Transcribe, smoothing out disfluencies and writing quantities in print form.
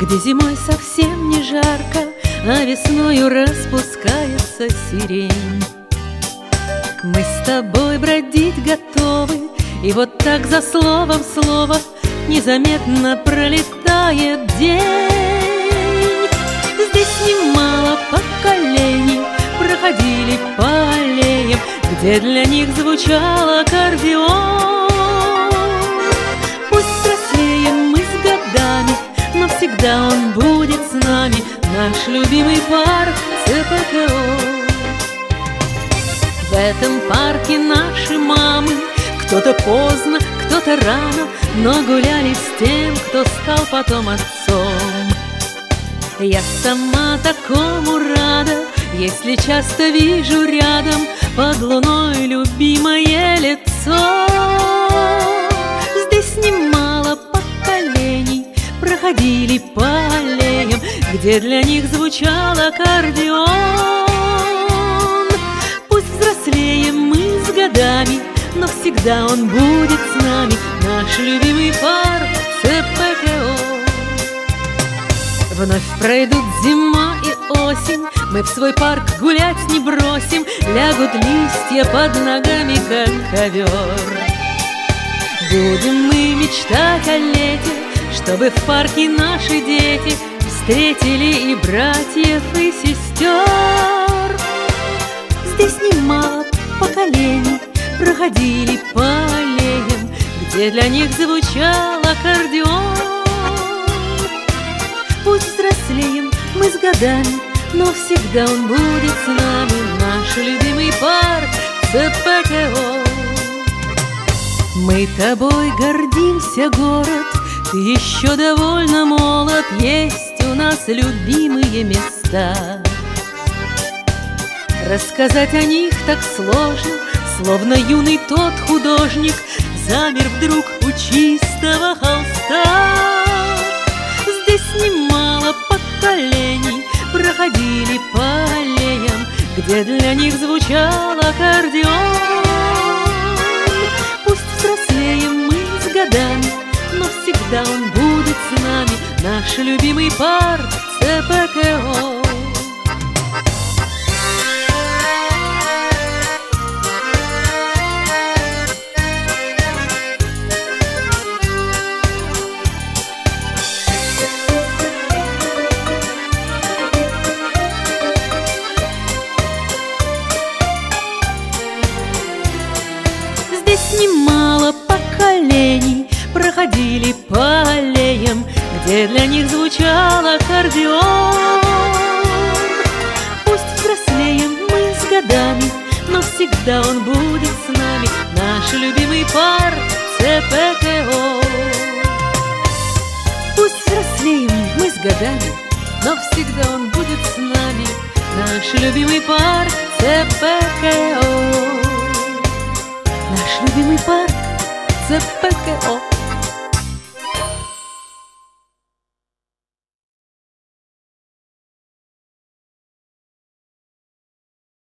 где зимой совсем не жарко, а весною распускается сирень. Мы с тобой бродить готовы, и вот так за словом слово незаметно пролетает день. Здесь немало поколений проходили по аллеям, где для них звучал аккордеон. Пусть взрослеем мы с годами, но всегда он будет с нами, наш любимый парк ЦПКО. В этом парке наши мамы, кто-то поздно, кто-то рано, но гуляли с тем, кто стал потом отцом. Я сама такому рада, если часто вижу рядом под луной любимое лицо. Здесь немало поколений проходили по аллеям, где для них звучал аккордеон. Пусть взрослеем мы с годами, но всегда он будет с нами, наш любимый парк ЦПКО. Вновь пройдут зима и осень, мы в свой парк гулять не бросим, лягут листья под ногами, как ковер. Будем мы мечтать о лете, чтобы в парке наши дети встретили и братьев, и сестер. Здесь немало поколений проходили по аллеям, где для них звучал аккордеон. Пусть взрослеем мы с годами, но всегда он будет с нами, наш любимый парк ЦПКО. Мы тобой гордимся, город, ты еще довольно молод, есть у нас любимые места. Рассказать о них так сложно, словно юный тот художник замер вдруг у чистого холста. Здесь немало поколений проходили по аллеям, где для них звучал аккордеон. Пусть взрослеем мы с годами, но всегда он будет с нами, наш любимый парк ЦПКО. Здесь немало поколений проходили по аллеям, где для них звучал аккордеон. Пусть взрослеем мы с годами, но всегда он будет с нами, наш любимый парк ЦПКО. Пусть взрослеем мы с годами, но всегда он будет с нами, наш любимый парк ЦПКО. Наш любимый парк ЦПКО.